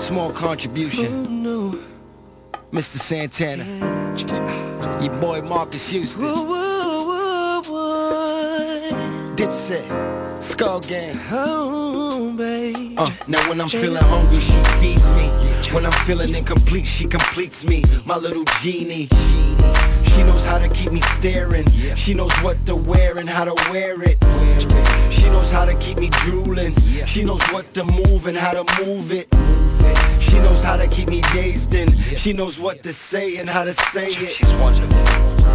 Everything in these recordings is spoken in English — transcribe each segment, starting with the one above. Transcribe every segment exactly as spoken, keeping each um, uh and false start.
Small contribution. Oh, no. Mister Santana. Your boy Marcus Houston. Woo, woo, woo, woo. Dipset. Skull Gang. Oh, babe. Uh, now when I'm feeling hungry, she feeds me. When I'm feeling incomplete, she completes me. My little genie. She knows how to keep me staring. She knows what to wear and how to wear it. She knows how to keep me drooling. She knows what to move and how to move it. She knows how to keep me dazed in. She knows what to say and how to say it. She's wonderful.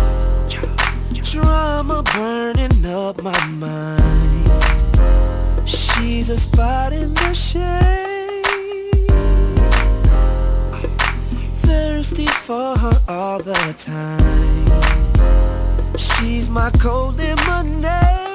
Drama burning up my mind. She's a spot in the shade. Thirsty for her all the time. She's my cold lemonade.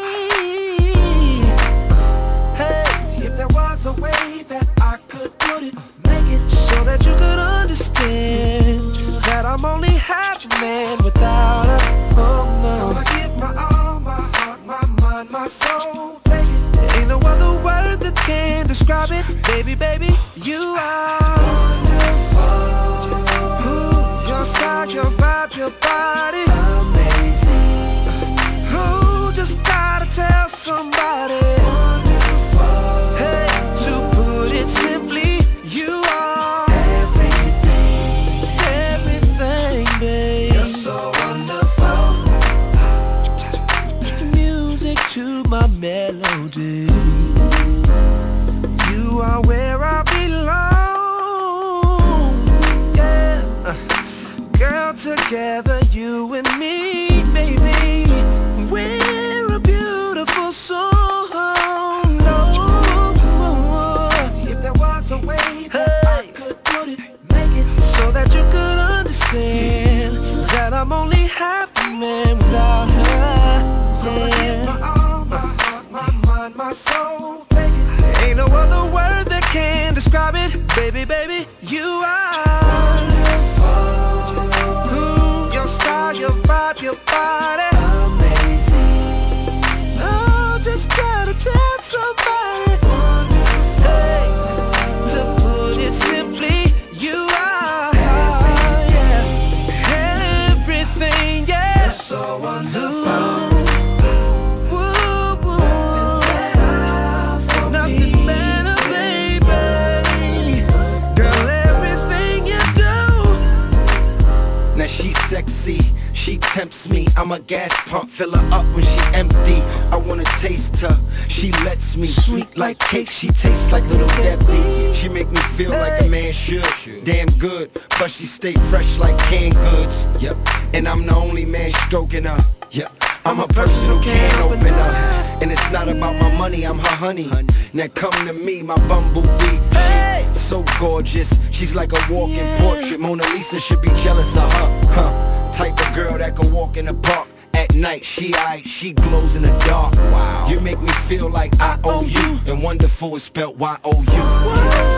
Hey, if there was a way that I could put it, make it so that you could understand that I'm only half a man without her. Oh no, I give my all, my heart, my mind, my soul. Take it. There ain't no other word that can describe it. Baby, baby, you are wonderful. Ooh, your style, your vibe, your body, amazing. Ooh, just gotta tell somebody. Wonderful. Hey, to put it simply, you are everything, everything, babe. You're so wonderful. Music to my melody. You are where I belong. Yeah, girl, together you and me, baby, we're a beautiful song. No, if there was a way that I could put it, make it so that you could understand that I'm only half a man without her. Yeah. My all, my heart, my mind, my soul. Take it. There ain't no other word that can describe it. Baby, baby, you are wonderful. Ooh, your style, your vibe, your body, amazing. Oh, just gotta tell somebody. Wonderful. Hey, to put it simply, you are everything, yeah. Everything, yeah. You're so wonderful. Now she's sexy, she tempts me. I'm a gas pump, fill her up when she empty. I wanna taste her, she lets me. Sweet like cake, she tastes like little Debbie. She make me feel like a man should, damn good. But she stay fresh like canned goods. Yep, and I'm the only man stroking her. Yep, I'm a personal can opener. And it's not about my money, I'm her honey. Now come to me, my bumblebee. She so gorgeous, she's like a walking portrait. Mona Lisa should be jealous of her. Huh, type of girl that can walk in the park at night. She aight, she glows in the dark. Wow, you make me feel like I owe you. And wonderful is spelled Y O U.